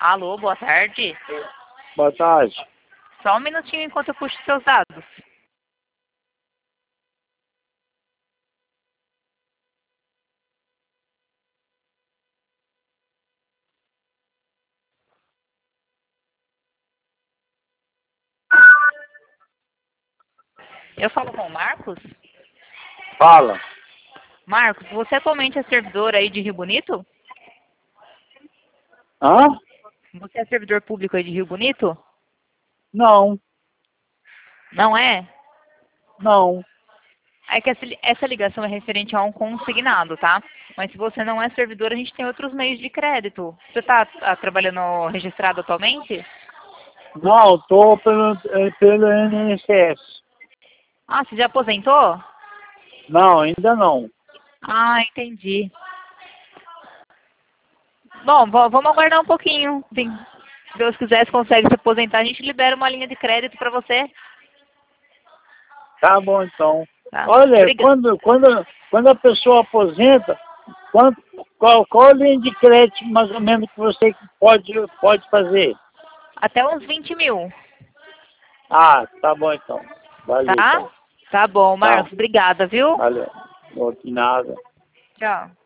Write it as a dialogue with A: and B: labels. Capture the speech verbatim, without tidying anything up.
A: Alô, boa tarde.
B: Boa tarde.
A: Só um minutinho enquanto eu puxo seus dados. Eu falo com o Marcos?
B: Fala.
A: Marcos, você atualmente é servidor aí de Rio Bonito?
B: Hã?
A: Você é servidor público aí de Rio Bonito?
B: Não,
A: Não é?
B: não.
A: É que essa, essa ligação é referente a um consignado, tá? Mas se você não é servidor, a gente tem outros meios de crédito. Você está trabalhando registrado atualmente?
B: Não, tô pelo, eh, pelo I N S S.
A: Ah, você já aposentou?
B: Não, ainda não.
A: Ah, entendi. Bom, v- vamos aguardar um pouquinho. Sim. Se Deus quiser, se consegue se aposentar, a gente libera uma linha de crédito para você.
B: Tá bom, então.
A: Tá?
B: Olha,
A: Obrigada.
B: quando, quando, quando a pessoa aposenta, quanto, qual, qual a linha de crédito mais ou menos que você pode, pode fazer?
A: Até uns vinte mil.
B: Ah, tá bom, então. Valeu,
A: Tá?
B: então.
A: Tá bom,
B: Tá,
A: Marcos. Obrigada, viu?
B: valeu. Não, de nada.
A: Tchau.